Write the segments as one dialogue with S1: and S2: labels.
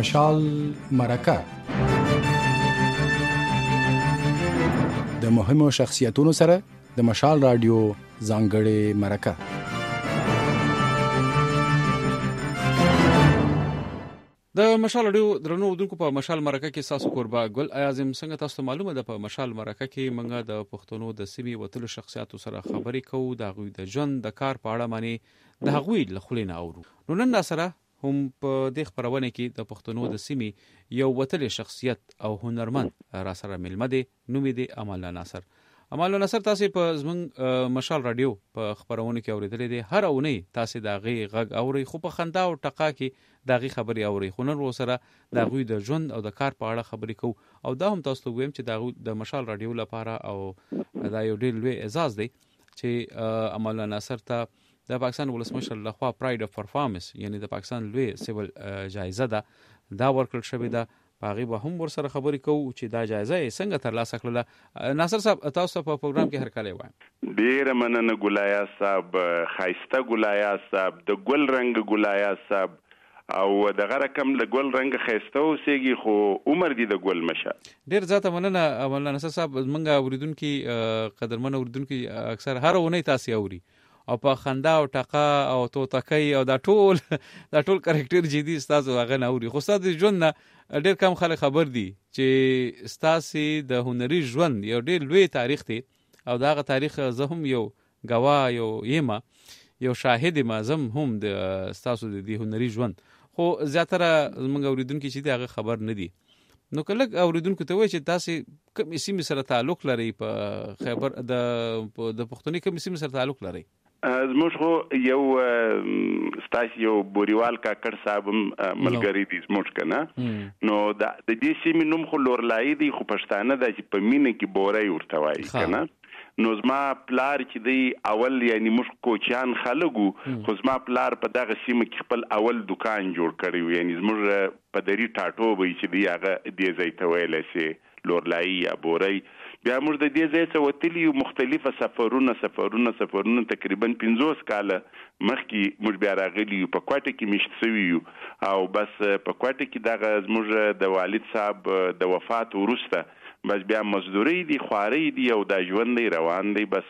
S1: مشال مرکه د مهمو شخصیتونو سره د مشال رادیو ځانګړې مرکه.
S2: د مشال رادیو درنو اودونکو په مشال مرکه کې تاسو قربا ګل اعظم څنګه تاسو معلومه ده په مشال مرکه کې منګه د پښتنو د سیمې وتلو شخصیتو سره خبرې کوو د غوي د ژوند د کار په اړه باندې د غوي لخلینه اورو. نو نن سره هم په د خبرونه کې د پښتنو د سیمې یو وتل شخصیت او هنرمند را سره ملمه دي. نوم یې امال الله ناصر. امال الله ناصر تاسو په زمون مشال رادیو په خبرونه کې اوریدلې دي. هر اونۍ تاسو د غي غږ اوري خو په خندا او ټقا کې دغه خبري اوري. خو نن وسره د غوي د ژوند او د کار په اړه خبرې کوو او دا هم تاسو ته وایم چې د مشال رادیو لپاره او دا یو ډېر لوی اعزاز دی چې امال الله ناصر ته د پاکستان ولسمشر لخوا پراید اف پرفارمنس یعنی د پاکستان لوی سیول جایزه ده دا ورکړل شوې ده. باغي به هم ور سره خبرې کوو چې دا جایزه یې څنګه ترلاسه کړله. ناصر صاحب تاسو په پروګرام کې هر کله وایم.
S3: ډیر مننه ګلایا صاحب، خایسته ګلایا صاحب، د ګل رنگ ګلایا صاحب او دغه رقم له ګل رنگ خایسته اوسېږي خو عمر دی د ګل مشه. ډیر
S2: زیاته مننه مولانا ناصر صاحب. منګه اوریدونکو قدرمن اوریدونکو اکثر هر اونۍ تاسو اوري او په خندا او ټقا او توتکۍ او دا ټول کریکټر جدي استاد هغه نه اوري. خو استاد ژوند نه ډېر کم خلک خبر دي چې ستاسو د هنري ژوند یو ډېر لوی تاریخ دی او داغه تاریخ زه هم یو گواه یو شاهد مازم هم د ستاسو د هنري ژوند. خو زیاتره موږ اوریدونکو چې دغه خبر نه دي. نو کله اوریدونکو ته وایي چې تاسو کوم سیمه سره تعلق لري په خیبر د پښتوني کوم سیمه سره تعلق لري؟
S3: زموږ خو یو ستاسو یو بوریوال کاکړ صاحب ملګری دي زموږ کنه. نو د دې سیمې نوم خو لورلای دی خو پښتانه د په مینه کې بورای ورته وایي کنه. نو زما پلار چې دی اول یعنی موږ کوچیان خلګو خو زما پلار په دغه سیمه کې خپل اول دکان جوړ کړی یعنی زموږ په دری ټاټو به چې دی هغه دې ځای ته ویل شي لورلای یا بورای. بیا موږ د دې ځای څخه وتلی یو مختلفه سفرونه تقریبا 15 کاله مخکې موږ بیا راغلی په کوټه کې مشت شوي یو او بس په کوټه کې دغه زموږ د والد صاحب د وفات وروسته بس بیا مزدوري دي خواري دي او د ژوند روان دی. بس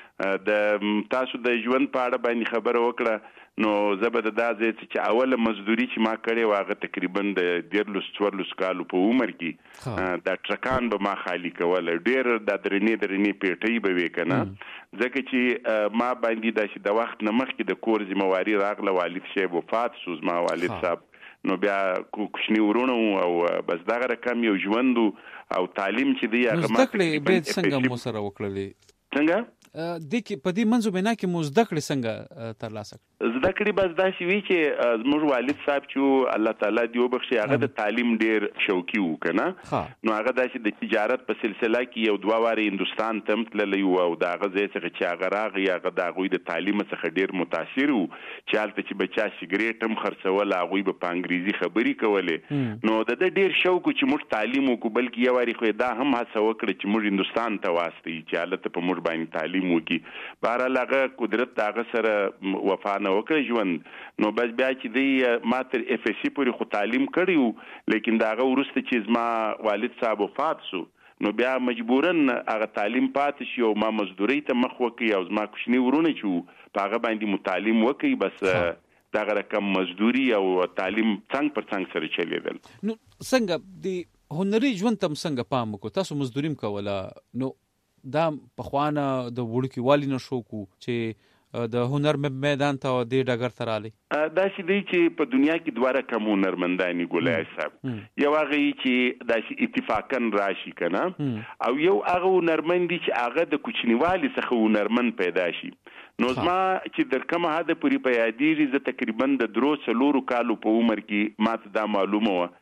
S3: د تاسو د ژوند په اړه باندې خبره وکړه نو زبر د ځای چې اوله مزدوري چې ما کړې واغه تقریبا د 14 کالو په عمر کې د ټرکان به ما خالی کول ډېر د درنې پیټي به وکنه ځکه چې ما باندې د وخت نمخ کې د کور ذمہواری راغله والد شیب وفات شو زما والد صاحب. نو بیا کوښنی ورونو او بس دغه رقم یو ژوند او تعلیم چې دی هغه ما
S2: څنګه مو سره وکړلې څنګه د کې په دې منځو بنا کې مزدکړې څنګه ترلاسه
S3: زدکړې بس دا شی وی چې زموږ والد صاحب چې الله تعالی دی وبخښي هغه د تعلیم ډیر شوقي وو کنه. نو هغه د تجارت په سلسله کې یو دوه واره هندستان ته تللی او دا غزه چې هغه راغی هغه د غوی د تعلیم څخه ډیر متاثر وو چې حالت چې بچا سیګریټ هم خرڅول هغه په انګریزي خبري کولې. نو د ډیر شوق چې موږ تعلیم وکړو بلکې یو واری خو دا هم هڅه وکړه چې موږ هندستان ته واسطي چې حالت په موږ باندې تعلیم وکي. بهرحال هغه قدرت هغه سره وفا نه وکړ ژوند. نو بس بیا چې دی ما تر اف اس سی پورې خو تعلیم کړیو لیکن دا هغه ورسته چې ما والد صاحب وفات شو نو بیا مجبورن هغه تعلیم پاتې شو ما مزدوري ته مخ وکي او زما کوچنی ورونه چې په هغه باندې متعلم وکي بس دا رقم مزدوري او تعلیم څنګه پر څنګه سره چلیدل.
S2: نو څنګه دی هنري ژوند تم څنګه پام کو تاسو مزدوریم کوله نو دا په خوانه د وړکی والی نشو کو چې د هنر میدان ته د ډګر تراله
S3: دا چې دی چې په دنیا کې دواره کوم هنرمندانی ګولای صاحب یو هغه چې د اتفاقن راشي کنه او یو هغه هنرمند چې هغه د کوچنیوالي څخه هنرمند پیدا شي. نو زما چې در کومه هدا پوری په یادېږي ز تقریبا د 3 کالو په عمر کې ماته دا معلومه و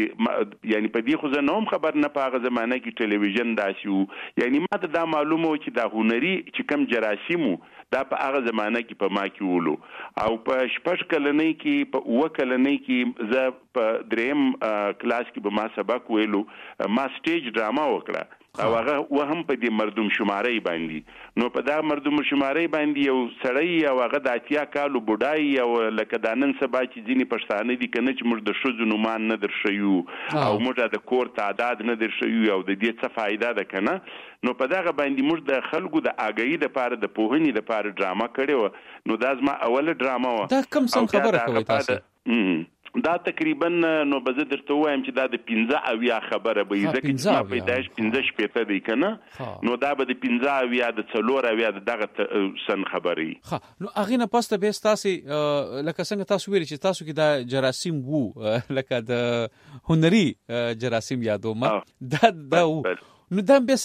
S3: چې یعنی په دې خو زه نوم خبر نه پاغه زمانه کې ټلویزیون داسیو یعنی ماته دا معلومه و چې دا هنري چې کم جراسیمو دا په هغه زمانه کې په ما کې ولو او په شپږ کلنۍ کې په اوه کلنۍ کې زه په دریم کلاس کې به ما سبق ویلو ما سټیج ډراما وکړه او هغه وهم په دې مردم شماري باندې. نو په دا مردم شماري باندې یو سړی او هغه د 80 کالو بډای او لکه د نن سبا چې ځینی پښتانه دي کنه چې موږ د شوزو نومان نه درشيو او موږ د کور تعداد نه درشيو او د دې څه فائدہ ده کنه. نو په دغه باندې موږ د خلکو د آګاهی د پاره د پوهنې د پاره ډراما کړو. نو دا زما اوله ډراما و.
S2: دا کوم څه خبره کوي تاسو؟
S3: دا تقریبا نو به زه درته وایم چې دا د 15 اویا خبره به ځکه چې ما پیدائش 15 شپته دی کنه. نو دا به د 15 اویا د 4 اویا دغه سن خبري.
S2: ها نو اغه نه پاسته به تاسو لکه څنګه تاسو ویل چې تاسو کې دا جراثیم وو لکه د هنري جراثیم یادو ما دا نو دا به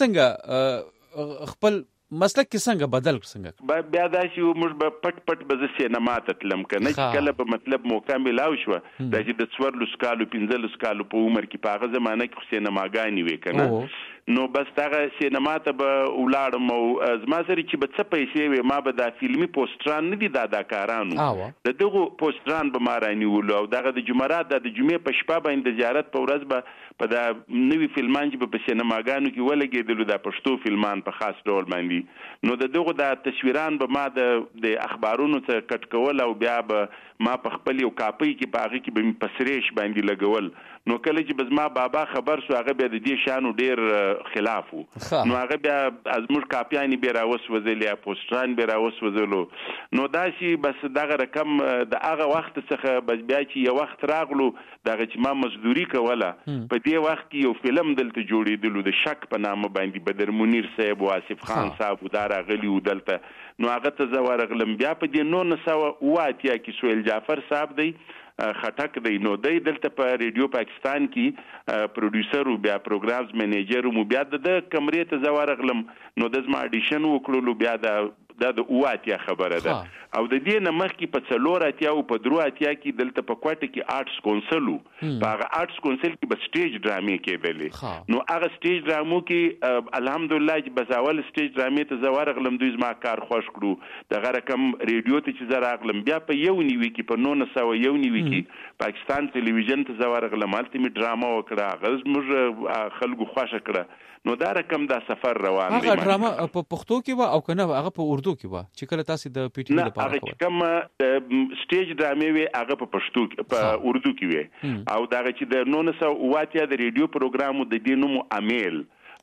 S2: څنګه خپل مسلک کې څنګه بدل څنګه
S3: بیا دا چې موږ به پټ به سینما ته تلم کنه چې کله په مطلب موقع ملاو شو دا چې د 14 کالو 15 کالو په عمر کې په هغه زمانه کې سینماګانی وې کنه. نو بس دغه سینما ته به ولاړم او زما سره چې به څه پیسې وي ما به دا فلمي پوسټران نه دي د اداکارانو د دغه پوسټران به ما رانیولو او دغه د جمعرات د جمعې په شپه باندې زیارت په ورځ به په دا نوې فلمان چې په سینماګانو کې ولګېدل د پښتو فلمان په خاص ډول باندې. نو دغه د تصویران به ما د اخبارونو څخه کټ کول او بیا به ما په خپل یو کاپي کې باغ کې به پسریش باندې لګول. نو کله چې بزما بابا خبر شو هغه به د دې شانو ډیر خلاف وو. نو هغه بیا از موږ کاپیانی به راوسوځل یا پوسټران به راوسوځلو. نو دا شي بس دغه رقم د هغه وخت څخه بس بیا چې یو وخت راغلو دغه چې ما مزدوري کوله په دې وخت کې یو فلم دلته جوړېدلو د شک په نامه باندې بدر منیر صاحب او آصف خان صاحب دار غلی ودلته. نو هغه ته زه ورغلم بیا په دې 1980 کې سهیل جعفر صاحب دی خټک دی. نو دی دلته په ریډیو پاکستان کې پروډوسر او بیا پروګرامز منیجر او بیا د کمرې ته زه ورغلم. نو د زما اډیشن وکړلو بیا د اواتیا خبره ده او د دې نه مخکې په 4 او په 3 کې دلته په کوټه کې آرټس کونسل په هغه آرټس کونسل کې به سټیج ډرامې کېدلې. نو هغه سټیج ډرامو کې الحمدلله چې بزاول سټیج ډرامې ته زه ورغلم دوی زما کار خوښ کړو. دغه رقم ریډیو ته چې زه راغلم بیا په 1991 کې په 1991 کې پاکستان ټلویزیون ته زه ورغلم هلته مې ډراما وکړه هغه موږ خلکو خوښه کړه. نو دا رقم دا سفر روان دی.
S2: هغه ډراما په پښتو کې و او کنه هغه په اردو کې و چې کله تاسو د پی ټی وی لپاره
S3: هغه کوم سټیج ډرامې وي هغه په پښتو کې په اردو کې وي او دا چې د 1980 د ریډیو پروګرامو د دینوم امیل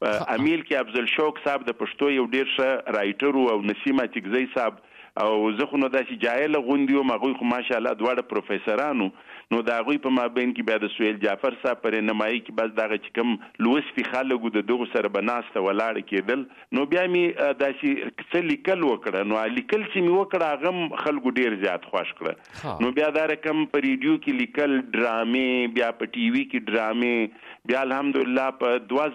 S3: کې افضل شوق صاحب د پښتو یو ډیر ښه رائټر او نسیمه تکزی صاحب او زه خو نو داسې جاهل غوندیو مغوی خو ماشاءالله دواړه پروفیسورانو. نو دا غوی په مابین کې بیا د سهیل جعفر صاحب پر نمایي کې بس دغه چې کوم لوستي خلکو د دغه سره بناسته ولاړ کېدل. نو بیا می داسې څه لیکل وکړه. نو لیکل چې می وکړه هغه خلکو ډیر زیات خوښ کړه. نو بیا دا رقم په ریډیو کې لیکل ډرامې بیا په ټي وی کې ډرامې بیا الحمدلله په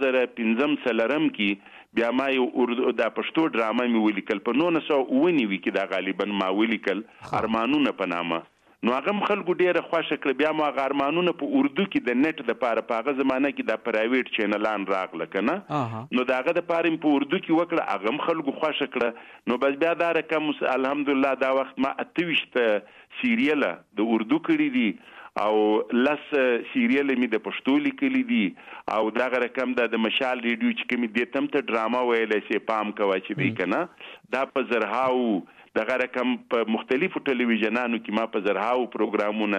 S3: 2015 سلرم کې بیا ما یو اردو د پښتو ډراما مې ولیکل په 1990 کې دا غالبا ما ولیکل ارمانونه په نامه. نو هغه خلکو ډیره خوښه کړ. بیا ما ارمانونه په اردو کې د نت د پاره په هغه زمانه کې د پرایویټ چینلان راغله کنه. نو داغه د پاره په اردو کې وکړه هغه خلکو خوښه کړ. نو بس بیا دا رقم الحمدلله دا وخت ما 28 سیریل د اردو کړی دي او لس سیریل می د پښتو لیکلي دي او دا رقم د مشال ریډیو چې کوم دې تم ته ډراما ویلې سي پام کوي چې دی کنه دا په زرهاو دغه رقم په مختلفو ټلویزیونانو کې ما په زرهاو پروګرامونه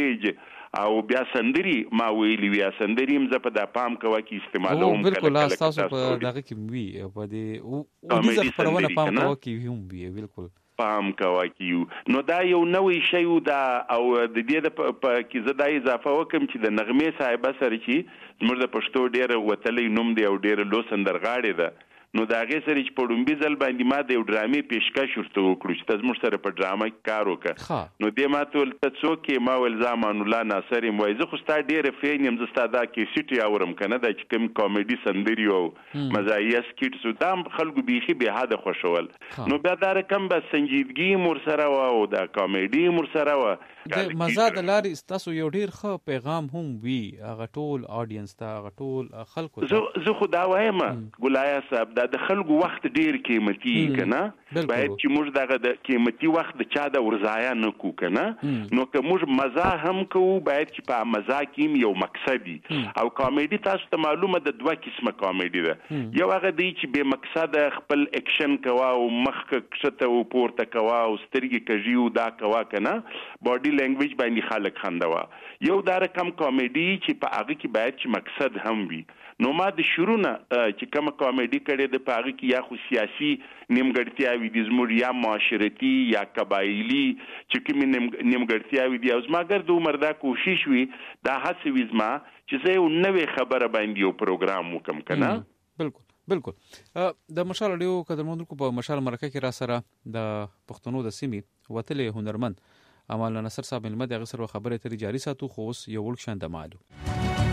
S3: سټیج او بیا سندري ما ویلي ویا سندري مزه په د پام کوي کې استعمالوم کړل.
S2: بالکل تاسو په دغه کې وی په دې او دې خبرونه پام کوي کې هم وی بالکل
S3: پام کوي کیو. نو دا یو نوې شی دا او د دې په کې زدا اضافه وکم چې د نغمه صاحب سره چې موږ د پښتو ډېر وتلې نوم دی او ډېر لو سندرغاړي ده. نو دا غي سره چې په ډومبي ځل باندې ما د یو ډرامې پیشکش ورته وکړو چې تاسو موږ سره په ډراما کې کار وکړه. نو دې ما ته ولته څوک ما ولزامان الله ناصر موي زه خو ستاسو ډېر فین یم زستا دا کې سټي اورم کنه دا چې کوم کامیډي سندري او مزاحیه سکیټس دا خلکو بيخي به حد خوشول. نو بیا دا رقم به سنجیدګي مور سره او دا کامیډي مور سره و
S2: د مزاد لاري تاسو یو ډیر ښه پیغام هم وی هغه ټول اډینس ته هغه ټول خلکو
S3: زه خو دا وایم ګولایا صاحب دا د خلکو وخت ډیر قیمتي کنه باید چې موږ دغه د قیمتي وخت د چا د ورزایا نه کو کنه نو که موږ مزه هم کوو باید چې په مزه کې یو مقصد او کامیډي تاسو ته معلومه د دوه قسمه کامیډي ده یو هغه دی چې به مقصد خپل اکشن کوا او مخ کښته او پورته کوا او سترګې کژیو دا کوا کنه باډي لینګویج باندې خلک خندوا یو دا رقم کامیډي چې په هغه کې باید چې مقصد هم وي نو ما د شروع نه چې کوم کامیډي کړي د پاره کې یا خو سیاسي نیمګړتیاوي د زموږ یا معاشرتي یا قبایلی چې کوم نیمګړتیاوي دي او زماګر د عمر دا کوشش وي دا هڅه وي زما چې زه یو نوې خبره باندې یو پروګرام وکم کنه
S2: بالکل د مشال اډیو قدرمنونکو په مشال مرکه کې را سره د پښتنو د سیمې وتلې هنرمند امال نصر صاحب علمه د غسر خبره تری جاری ساتو خو اوس یو ول شاند مالو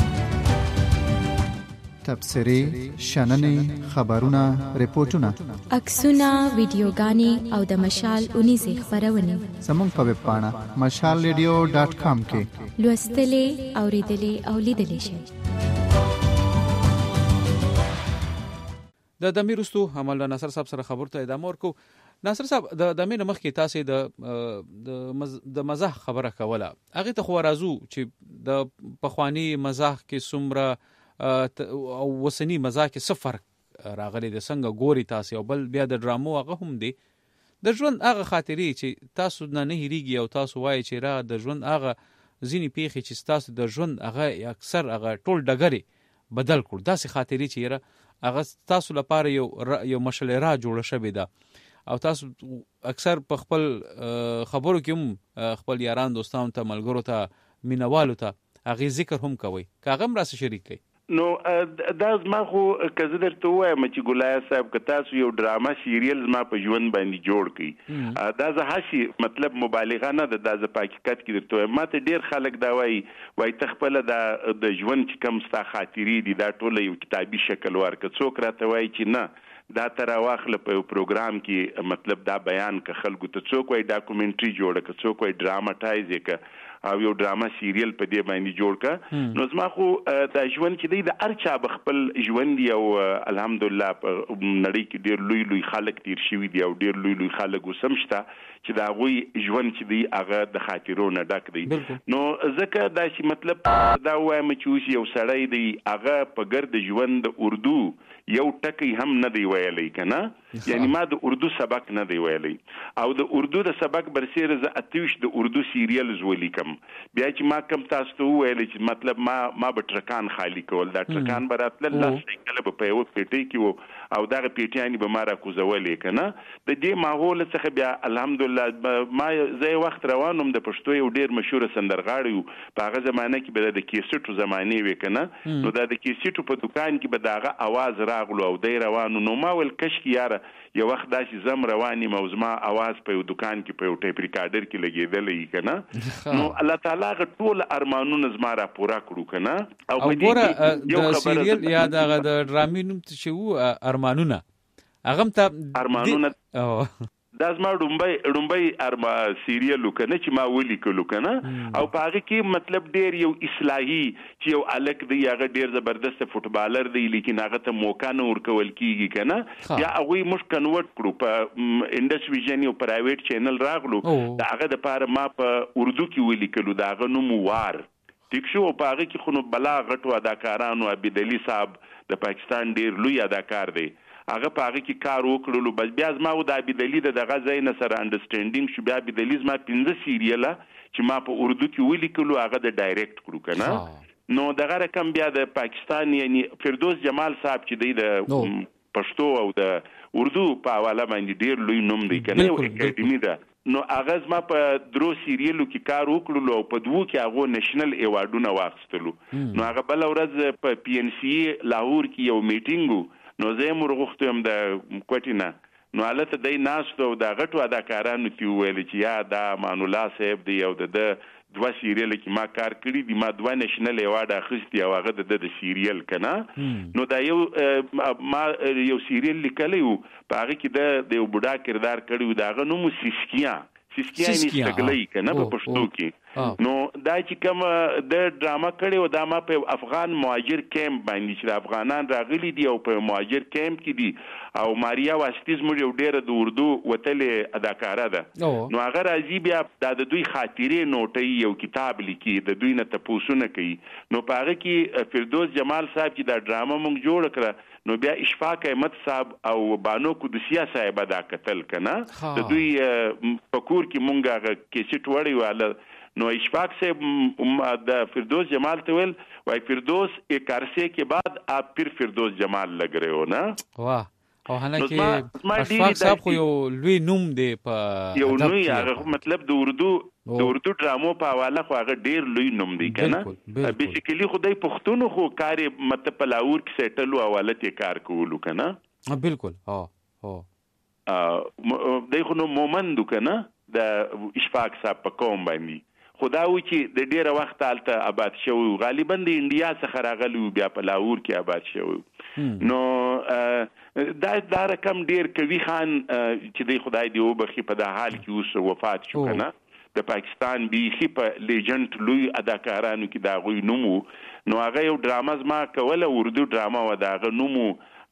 S4: تبصری شننې خبرونه ریپورتونه
S5: عکسونه ویډیوګانې او د مشال 19 خبرونه
S4: زموږ په ویب پاڼه mashalradio.com کې
S5: لوستلې اوریدلې او لیدلې شئ
S2: د دمیرستو عمل ناصر صاحب سره خبرته ادامه ورکو ناصر صاحب د دمیر مخ کې تاسو د مزاح خبره کوله هغه ته خو راځو چې د پخوانی مزاح کې سمره او وسنی مزاح کې څه فرق راغلی د څنګه ګوري تاسو او بل بیا د ډرامو هغه هم دی د ژوند هغه خاطرې چې تاسو نه هېریږي او تاسو وایي چې را د ژوند هغه ځینی پیښې چې تاسو د ژوند هغه اکثر هغه ټول ډګري بدل کړ داسې خاطرې چې را هغه تاسو لپاره یو مشله را جوړه شوې ده او تاسو اکثر په خپل خبرو کې هم خپل یاران دوستان ته ملګرو ته مینوالو ته هغه ذکر هم کوي کاغه هم راسه شریک کوي
S3: نو دا زما خو که زه درته وایم چې ګولای صاحب که تاسو یو ډراما سیریل زما په ژوند باندې جوړ کړئ دا زه هسي مطلب مبالغه نه ده دا زه په حقیقت کې درته وایم ماته ډېر خلک دا وایي ته خپله د ژوند چې کوم ستا خاطرې دي دا ټوله یو کتابي شکل ورکړه څوک راته وایي چې نه دا تر واخله په یو پروګرام کې مطلب دا بیان که خلکو ته څوک وایي ډاکومنټري جوړه که څوک وایي ډراماټایز یې که او یو ډراما سیریل په دې باندې جوړ کا نو زما خو د ژوند چې دی د ارچا بخپل ژوند یو الحمدلله په نړۍ کې ډیر لوی لوی خلک تیر شوي دي او ډیر لوی لوی خلک وسمشته چې دا غوي ژوند چې دی هغه د خاطرونو ډک دی نو ځکه دا چې مطلب دا وایم چې یو سړی دی هغه په ګرد ژوند د اردو یو ټکی هم نه دی ویلی کنه یعنی ما د اردو سبق نه دی ویلی او د اردو د سبق برسېره ز اتوش د اردو سیریل زولي کم بیا چې ما کم تاسو ته ویلی چې مطلب ما به ټرکان خالی کول دا ټرکان براتل الله کله په یو پیټي کې او دا پیټیانی به ما را کوزولې کنه د دې ماحول څخه بیا الحمدلله ما زه وخت روانم د پښتو یو ډیر مشهور سندرغاړی په هغه زمانه کې به د کیسټو زمانه وې کنه نو دا د کیسټو په دکان کې به داغه आवाज راغلو او دی روانو نو ما ول کش کی یاره یو وخت داسې زم رواني موزما आवाज په یو دکان کې په یو ټیپ ریکارډر کې لګېدلې کنه نو الله تعالی غ ټول ارمانونه زما را پورا کړو کنه او
S2: د سیریل یا د ډرامې نوم چې وو ارمانونه هغه ته
S3: ارمانونه دا زما ډومبای سیریل کنه چې ما ولي کولو کنه او په هغه کې مطلب ډیر یو اصلاحي چې یو الک دی هغه ډیر زبردست فوټبالر دی لیکن هغه ته موقع نه ورکول کیږي کنه یا هغه مش کنورټ کړو په انډس ویژن یو پرایویټ چینل راغلو دا هغه د پاره ما په اردو کې ولي کولو دا هغه نوم وار ټیک شو په هغه کې خو بلا غټو اداکارانو عبدالعلی صاحب د پاکستان ډیر لوی اداکار دی هغه په هغه کې کار وکړلو بس بیا زما و د عبدالعلی دغه ځای نه سره انډرسټینډینګ شو بیا عبدالعلی زما 15 سیریله چې ما په اردو کې ولیکلو هغه د ډایرکټ کړو کنه نو دغه رقم بیا د پاکستان یعنی فردوس جمال صاحب چې دی د پښتو او د اردو په حواله باندې ډیر لوی نوم دی کنه یو اکیډمي ده نو هغه زما په درو سیریلو کې کار وکړلو او په دوو کې هغه نېشنل ایوارډونه واخیستلو نو هغه بل ورځ په پی ان سی لاهور کې یو میټینګ نو زه مرغوخته هم د کوټینا نو حالت دای ناستو د غټو اداکارانو تی ویل چې یا دا مان الله صاحب دی او د دوه سیریل کې ما کار کړی دی ما دوه نېشنل ایوارډ اخیستی او هغه د سیریل کنه نو دا ما یو سیریل لیکلی و په هغه کې د یو بوډا کردار کړی و دا غو نو سیسکیا نشتګلې کنه په پښتو کې نو دا چې کوم د ډراما کړي او دا ما په افغان مهاجر کیمپ باندې چې افغانان راغلي دي او په مهاجر کیمپ کې دي او ماریا واسطي زموږ یو ډېر د اردو وتلې اداکاره ده نو هغه راځي بیا د دوی خاطرې نوټي یو کتاب لیکي د دوی نه تپوسونه کوي نو په هغه کې فردوس جمال صاحب چې دا ډراما مونږ جوړ کړه نو بیا اشفاق احمد صاحب او بانو قدسیه صاحب دا قتل کنه د دوی پکور کې مونږ هغه کیسټ وړي واله نو اشفاق صاحب د فردوس جمال ته ویل وای فردوس ایک عرصے کے بعد آپ پھر فردوس جمال لگ رہے ہو نا
S2: واہ او حالانکه اشفاق صاحب خو یو لوی نوم دی په
S3: یو نوی هغه مطلب د اردو ډرامو په حواله خو هغه ډیر لوی نوم دی کنه بیسیکلی خدای پښتون خو کار مطلب په لاور کې سیټلو حواله ته کار کولو کنه
S2: بالکل
S3: دای خو نو مومند کنه د اشفاق صاحب په کوم باندې خدا و چې د ډیره وخت آلته آباد شو غالبا د انډیا څخه راغلی بیا په لاور کې آباد شو نو دا رقم ډیر کوي خان چې د خدای دی وبخي په د حال کې اوس وفات شو کنه د پاکستان بیخي په لیجنډ لوی اداکارانو کې دا غوي نومو نو هغه یو ډراما زما کوله اردو ډراما و دا غو نومو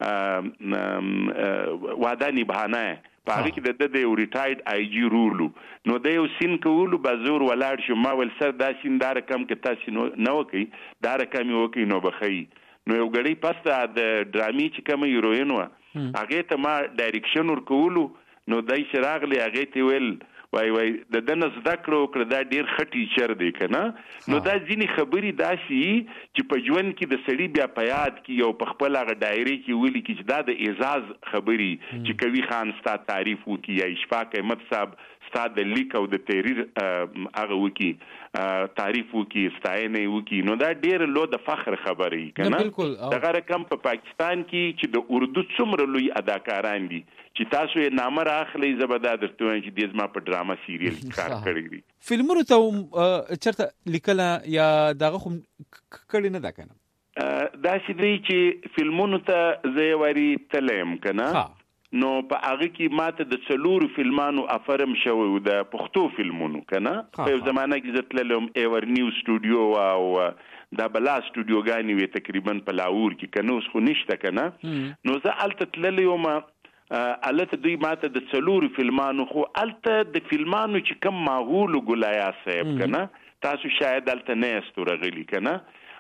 S3: وعده نبهانه پاره کې د یو ریټایرډ آی جی رولو نو د یو سین کولو بازور ولاړ شو ما ول سر دا سین دار کم کې تاسو نو کوي دار کم یو کوي نو بخي نو یو غړي پسته د ډرامي چې کوم هیروین و هغه ته ما ډایرکشن ور کولو نو دای شراغلی هغه ته ویل وای د دنس ذکر وکړه دا ډیر خټی چر دی کنه نو دا ځینی خبري داسي چې په ژوند کې د سړي بیا پیاد کې یو په خپل هغه دایره کې ویلي کې چې دا د اعزاز خبري چې کوي خان ستا تعریف وکي یا اشفاق احمد صاحب ستا د لیک او د تحریر هغه وکي تعریف وکي ستاینه وکي نو دا ډیر لو د فخر خبري کنه دا رقم په پاکستان کې چې د اردو څومره لوی اداکاران دي چې تاسو یې نامه راخلی زبدا درته چې د زما په ډراما سیریل کار کړی دي
S2: فلمونو ته چرته لیکل یا دغه خو کړی نه دا کنه
S3: دا چې چې فلمونو ته زیواري تلم کنه نو په هغه کې ماته د څلورو فلمانو افرم شوی د پښتو فلمونو کنه په زمانه کې زتللم ایور نیو سټوډیو او دا بلا سټوډیو غاني وی تقریبا په لاور کې کنه اوس خو نشته کنه نو زه الته تللم الته دوی ماته د څلورو فلمانو خو الته د فلمانو چې کم ماحول ګلایا صاحب کنه تاسو شاید الته نه استورغلی کنه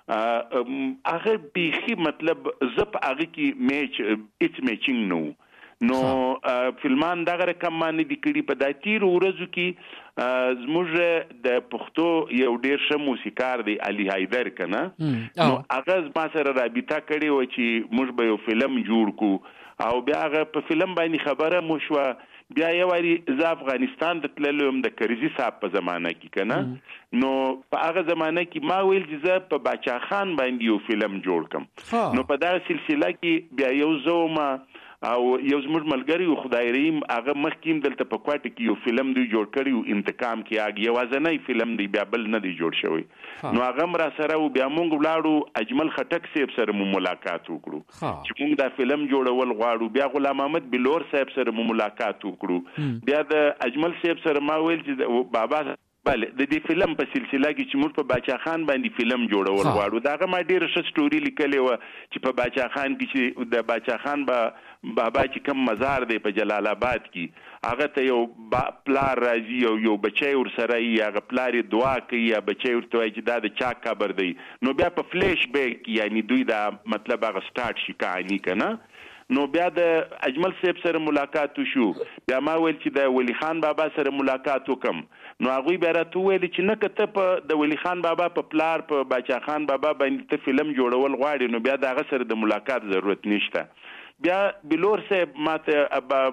S3: هغه بیخي مطلب زپ هغه کې میچ اټ میچینګ نو فلمان دغه رقم باندې د کړي په داتیر ورځو کې زموږ د پښتو یو ډیر ښه موسیقار دی علي حیدر کنه نو هغه ما سره رابطه کړي و چې موږ به یو فلم جوړ کو او بیا هغه په فلم باندې خبره مو شو بیا یو وری ز افغانستان د تللم د کرزي صاحب په زمانہ کې کنه نو په هغه زمانہ کې ما ویل چې ز په باچا خان باندې یو فلم جوړ کم نو په دا سلسله کې بیا یو زوما او یو زموږ ملګری خدای رحیم هغه مخکیم دلته په کوټه کې یو فلم دی جوړ کړی انتقام کې هغه یوازنی فلم دی بیا بل نه دی جوړ شوی نو هغه مرا سره بیا مونږ ولاړو اجمل خټک صاحب سره مو ملاقات وکړو چې مونږ دا فلم جوړول غواړو بیا غلام احمد بلور صاحب سره مو ملاقات وکړو بیا د اجمل صاحب سره ما ویل چې بابا بله د دې فلم په سلسله کې چې موږ په باچا خان باندې فلم جوړول غواړو داغه ما ډیر ښه سټوري لیکلې و چې په باچا خان کې چې د باچا خان بابا چې کوم مزار دی په جلال آباد کې هغه ته یو پلار راځي او یو بچی ور سره یې هغه پلار دعا کوي یا بچی ورته وایي چې دا د چا قبر دی نو بیا په فلیش بیک یعنی دوی دا مطلب هغه سٹارټ شي کہانی کنه نو بیا د اجمل صاحب سره ملاقات وشو بیا ما ویل چې د ولی خان بابا سره ملاقات وکم نو هغه بیا راته ویل چې نه کته په د ولی خان بابا په پلار په باچا خان بابا باندې ته فلم جوړول غواړي نو بیا دغه سره د ملاقات ضرورت نشته بیا بلور صاحب ماته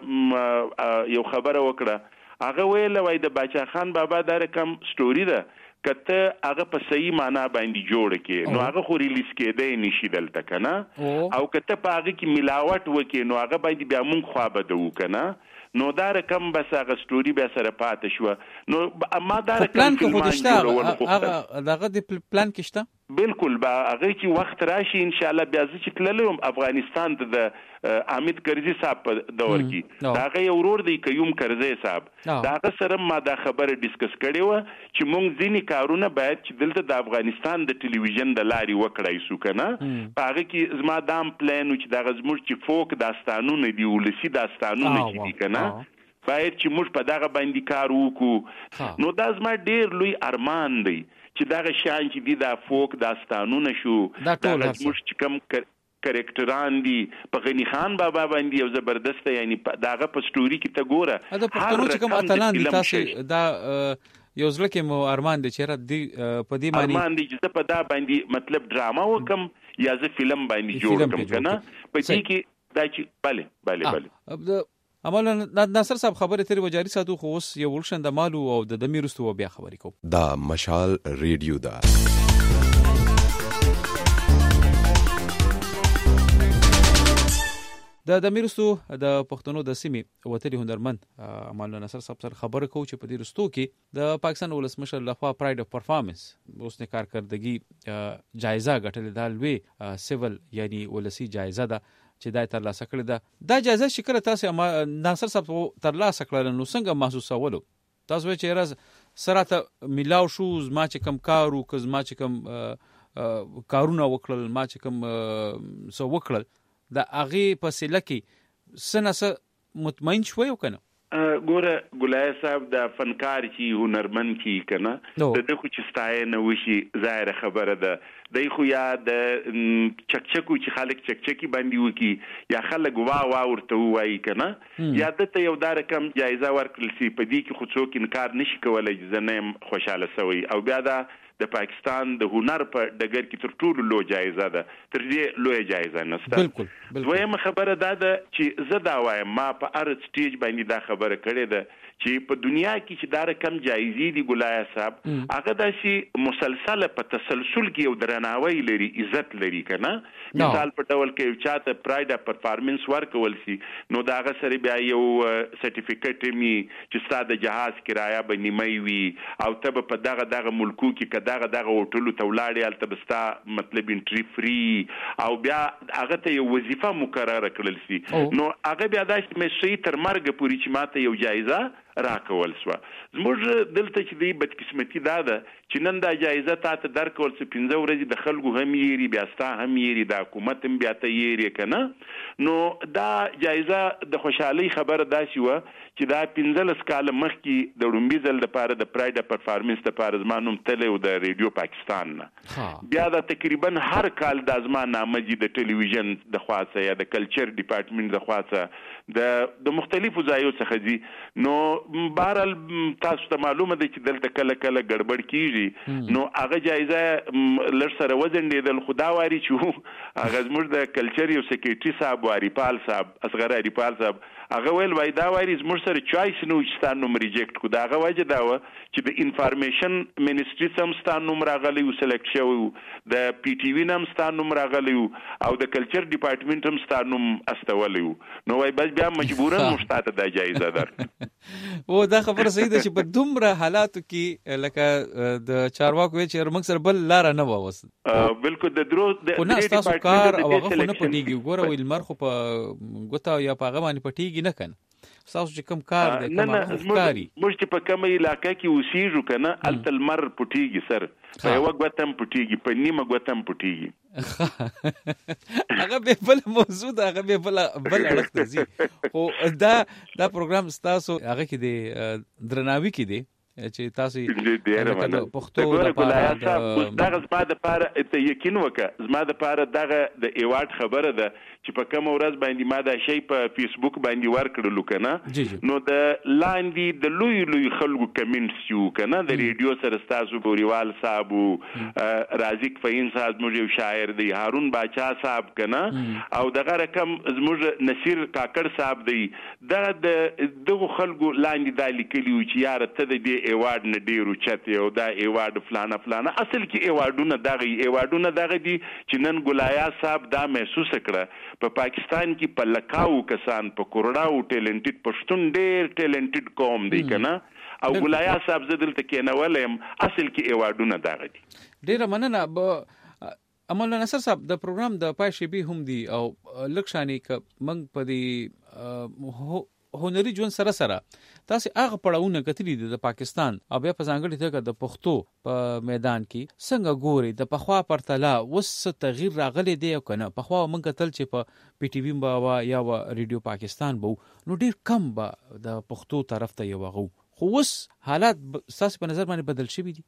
S3: یو خبره وکړه هغه ویل وای د باچا خان بابا دا رقم سټوري ده کته هغه په صحیح معنا باندې جوړ کې نو هغه خو ریلیز کېدای نشي دلته کنه او کته په هغه کې ملاوت وکې نو هغه باندې بیا مونږ خوا بدو کنه نو دا رقم بس هغه سټوري بیا سره پاتې شو نو ما دا رقم
S2: پلان کې خودشته هغه دغه د پلان کې شته
S3: بالکل با هغه چې وخت راشي ان شاء الله بیا چې تللم افغانستان ته د حامد کرزي صاحب په دور کې هغه یو ورور دی قیوم کرزي صاحب هغه سره ما دا خبره ډیسکس کړې و چې مونږ ځینی کارونه باید چې دلته د افغانستان د ټلویزیون د لارې وکړای شو کنه هغه کې زما دام پلان چې دا زموږ چې فوک داستانونه دی ولسی داستانونه چې دي کنه باید چې موږ په دغه باندې کار وکړو نو دا زما ډیر لوی ارمان دی چې دغه شان چې دي دا فوک داستانونه شو دا زموږ چې کوم کریکټران دي په غنی خان بابا باندې یو زبردست یعنی داغه په سټوري کې ته ګوره
S2: دا پښتنو چې کوم اتلان دي تاسو دا یو ځل کې مو ارمان دي چې را دي په دې معنی
S3: ارمان دي چې په دا باندې مطلب ډراما وکم یا ز فلم باندې جوړ کم کنه په دې کې دا چې بله
S2: امال ناصر صاحب خبره تیرې وجاري ساتو خو اوس یو ورشن د مالو او د دمیرستو بیا خبرې کوم
S6: دا مشال ریډیو دا
S2: د دمیرستو د پښتنو د سیمې وتلي هنرمند امال ناصر صاحب سره خبره کوم چې په دې رستو کې د پاکستان ولسمشر لخوا پراید اف پرفارمنس اوس نه کارکردګي جایزه غټل د لوی سیول یعنی ولسی جایزه ده چې دای تر لاسه کړی دا جایزه شکر تاسو ناصر صاحب تر لاسه کړل نو څنګه محسوسولو تاسو چې راز سره ته ملاو شو ما چې کم کارو کز ما چې کم کارونه وکړل ما چې کم سو وکړل دا اغه په سله کې سنه مطمئن شوي وکنه
S3: ګوره ګلای صاحب د فنکار چې هنرمند کې کنه د دغه چې ستاینه وشي ظاهر خبره ده دای خو یا د چکچکو چې خلک چکچکی باندې وکي یا خلک وا ورته وایي کنه یا دته یو دار کم جایزه ورکړل سي په دې کې خو څوک انکار نشي کولای چې زنه خوشاله سوی او بیا دا د پاکستان د هنر په ډګر کې تر ټولو لوی جایزه ده تر دې لوی جایزه نشته بالکل دویم خبره ده چې زه دا وایم ما په ار سټیج باندې دا خبره کړې ده چې په دنیا کې چې دا کم جایزې دي ګلای صاحب هغه داسي مسلسل په تسلسل کې یو درناوی لري عزت لري کنه مثال په ډول کې چاته پراید اف پرفارمنس ورکول سي نو دا هغه سره بیا یو سرټیفیکټ می چې ستاسو جهاز کرایه باندې مې وي او ته په دغه ملکو کې دغه هوټلو ته ولاړې التبستا مطلب انټری فری او بیا هغه ته یو وظیفه مقرره کړل سي نو هغه بیا داسې مې شي تر مرګ پورې چې ماته یو جایزه راکول سو زموږ دلته چې دی بدقسمتي دا ده چې نن دا جایزه تاسو درکول څه 15 ورځې د خلکو هم یری بیا ستا هم یری د حکومت هم بیا ته یری کنه نو دا جایزه د خوشحالي خبره دا شو چې دا 15 کال مخکې د رومبي ځل لپاره د پراید پرفارمنس لپاره زمانوم تلو د ریډیو پاکستان بیا دا تقریبا هر کال د ازمان نامه د ټلویزیون د خاصه یا د کلچر ډپارټمنټ د خاصه د مختلفو ځایو څخه دي نو بهرال تاسو ته معلومه ده چې دلته کله ګډوډ کیږي نو هغه جایزه لږ سره وزندېدل خدا واري چې هغه زموږ د کلچر یو سیکریټري صاحب واریپال صاحب اصغر واریپال صاحب هغه ویل وای دا واري زموږ سره چوایس نو چې ستاسو نوم ریجیکټ کو دا هغه وجه دا و چې د انفارمیشن منیسټری سم ستاسو نوم راغلی او سلیکټ شوی د پی ټی وی نوم ستاسو نوم راغلی او د کلچر ډپارټمنټ هم ستاسو نوم استولی نو وای بس بیا مجبورن مشتاته د جایزه در
S2: او دا خبره صحیح ده چې په دومره حالاتو کې لکه د چارواکو چې موږ سره بل لار نه ووست
S3: بالکل د درو
S2: د تاسو کار او هغه نه پټیږي ګوره ویل مر خو په ګوتا یا په هغه باندې پټیږي نه کنه تاسو چې کوم کار دی کوم افکاری
S3: موږ چې په کومه علاقې کې اوسېږو کنه التل مر پټیږي سر په یو غوتم پټیږي په نیمه غوتم پټیږي
S2: هغه به بل موضوع هغه به بل اړخ ته ځي او دا پروګرام تاسو هغه کې دی درناوي کې دی چې تاسو د پښتو لپاره
S3: دغه زما د لپاره ته یقین وکړه زما د لپاره دغه د ایوارډ خبره ده چې په کوم ورځ باندې ما دا شی په فیسبوک باندې ورکړلو کنه نو د لاندې د لوی خلکو کمنټس یو کنه د ریډیو سره تاسو ګوریوال صاحب رازق فین صاحب موږ یو شاعر دی هارون باچا صاحب کنه او دغه رقم زموږ نصیر کاکړ صاحب دی دغه خلکو لاندې د لیکلیو چې یار ته د ایوارډ نه ډیرو چته او دا ایوارډ فلانه اصل کې ایوارډونه دغه دي چې نن ګلایا صاحب دا محسوس کړه په پاکستان کې په لکاو کسان په کورډاو ټیلنټډ پښتون ډیر ټیلنټډ قوم دی کنه او ګلایا صاحب زه دلته کېنولم اصل کې ایوارډونه دغه دي.
S2: ډیره مننه. امان الله نصر صاحب د پروګرام د پای شی به هم دي او لکشانی ک منګ په دې هنري ژوند سره تاسو هغه پړاوونه کتلی د پاکستان او بیا په ځانګړي توګه د پښتو په میدان کې څنګه ګوري د پخوا پرتله وس تغییر راغلی دی او کنه؟ پخوا مونږ کتل چې په پی ټی وی با یا ریډیو پاکستان بو نو ډیر کم به د پښتو طرف ته یو غو، خو وس حالات تاسو په نظر باندې بدل شوي دي؟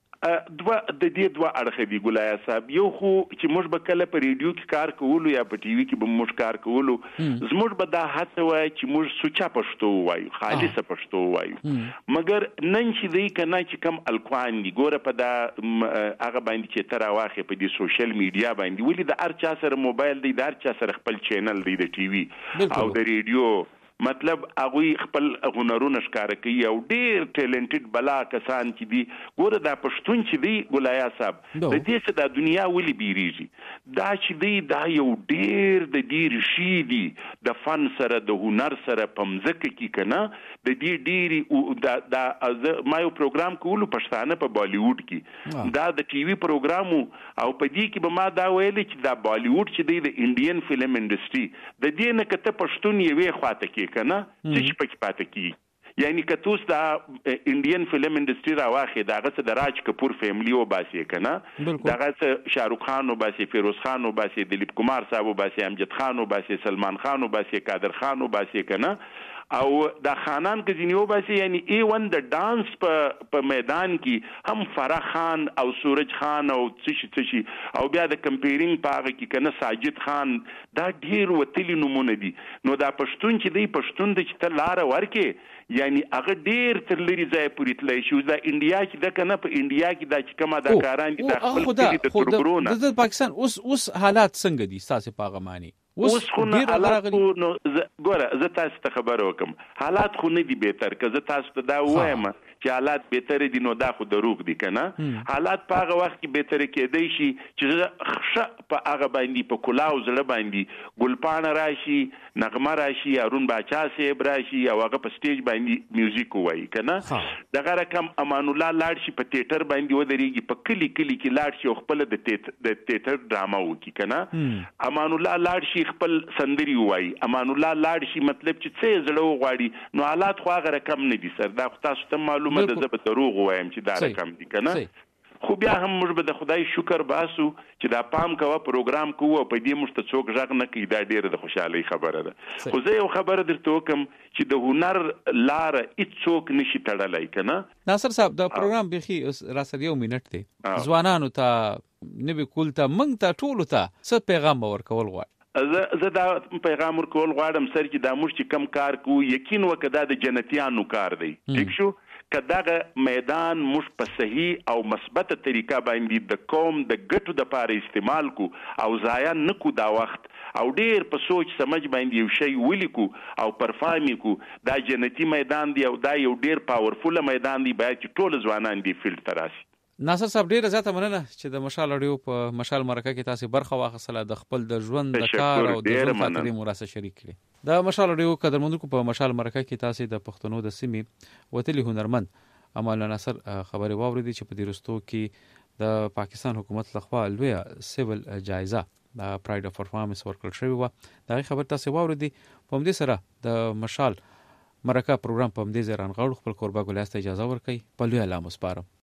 S3: د دې دوه اړخ دي ګلایا صاحب. یو خو چې موږ به کله په ریډیو کې کار کولو یا په ټي وي کې به موږ کار کولو زموږ به دا هڅه وای چې موږ سوچا پښتو وایو، خالصه پښتو وایو. مګر نن چې دی کنه چې کم الکوان دي ګوره په دا هغه باندې چې تر واخې په دې سوشل میډیا باندې ولې د هر چا سره موبایل دی، د هر چا سره خپل چینل دی د ټي وي او د ریډیو، مطلب هغه خپل هنرونه ښکار کوي او ډیر ټیلنټډ بلا کسان چې دي. ګوره دا پښتون چې دی ګلایا صاحب د دې څخه د دنیا ولې بیریږي دا چې دی دا یو ډیر د ډیر شي دی د فن سره د هنر سره پمځکه کې کنه د دې ډیری دا ما یو پروګرام کولو پښتانه په بالیوډ کې دا د ټي وي پروګرام او په دې کې به ما دا ویل چې دا بالیوډ چې دی د انډین فلم انډستری د دې نه کته پښتون یې خواته کې کنه چې پکې پاتې کی. یعنی که توس دا انډین فلم انډستری راواخې داغه څه د راج کپور فیملی او باسي کنه، داغه څه شاروخ خان او باسي، فیروز خان او باسي، دلیپ کمار صاحب او باسي، امجد خان او باسي، سلمان خان او باسي، قادر خان او باسي کنه او دا خانان کې ځینیو باسي. یعنی ای1 د ډانس په میدان کې هم فرح خان او سورج خان او څشي او بیا د کمپیرینګ پاغه کې کنه ساجد خان، دا ډیر وتلی نمونه دي. نو دا پښتون چې دی پښتون د چې لار ورکه یعنی هغه ډیر تر لري ځای پورې تللی شو. دا انډیا کې د کنه په انډیا کې دا چې کومه د کاران دي د خپل د ترګرونه د
S2: پاکستان اوس حالات څنګه دي تاسو په غمانی؟
S3: اوس خو نه حالات نو ګوره زه تاسو ته خبر وکم حالات خو نه دي بهتر که زه تاسو ته دا وایم چې حالات بهتر دي نو دا خو دروغ دي کنه. حالات په هغه وخت کې بهتر کېدای شي چې خښه په هغه باندې په کلاو زړه باندې ګلپان راشي، نغمه راشي، هارون باچا صاحب راشي او هغه په سټیج باندې میوزیک وایي کنه. دغه رقم امان الله لاړ شي په تیاتر باندې ودرېږي، په کلی کې لاړ شي خپل د تیاتر ډراما وکي کنه. امان الله لاړ شي خپل سندري وایي، امان الله لاړ شي مطلب چې څه زړه وغواړي. نو حالات خو هغه رقم نه دي سر، دا تاسو ته معلومه ده زه به دروغ وایم چې دا رقم دي کنه. خو بیا هم موږ به د خدای شکر باسو چې دا پام کوه پروګرام کوو او په دې موږ ته څوک غږ نه کوي، دا ډیره د خوشحالۍ خبره ده. خو زه یو خبره درته وکم چې د هنر لاره هیڅوک نشي تړلی کنه.
S2: ناصر صاحب دا پروګرام بيخي راسره یو منټ دی، ځوانانو ته نوی کول ته موږ ته ټولو ته څه پیغام ورکول غواړي؟
S3: زه دا پیغام ورکول غواړم سر چې دا موږ چې کم کار کوو یقین وکړه دا د جنتیانو کار دی. ٹھیک شو که دغه میدان موږ په صحیح او مثبت طریقه باندې د قوم د ګټو د پاره استعمال کو او ضایع نه کو دا وخت او ډیر په سوچ سمج باندې یو شی ولیکو او پرفارم کو، دا جنتی میدان دی او دا یو ډیر پاورفل میدان دی، باید چې ټول ځوانان دی فیلډ ته راشي.
S2: ناصر صاحب ډیره زیاته مننه چې د مشال اډیو په مشال مرکه کې تاسو برخه واخیستله، د خپل د ژوند د کار او د ژوند خاطرې مو راسره شریک کړي. د مشال اډیو قدرمنو په مشال مرکه کې تاسو د پښتنو د سیمې وتلی هنرمند امان ناصر خبري واوریدي چې په دې رستو کې د پاکستان حکومت لخوا لویه سیول جایزه د پراید اف پرفارمنس ورکړل شوی و. دا خبر تاسو واوریدي. په دې سره د مشال مرکه پروګرام په دې ځای رانغړ خپل قربا ګلاسته اجازه ورکړي. په لوی الله مسپارم.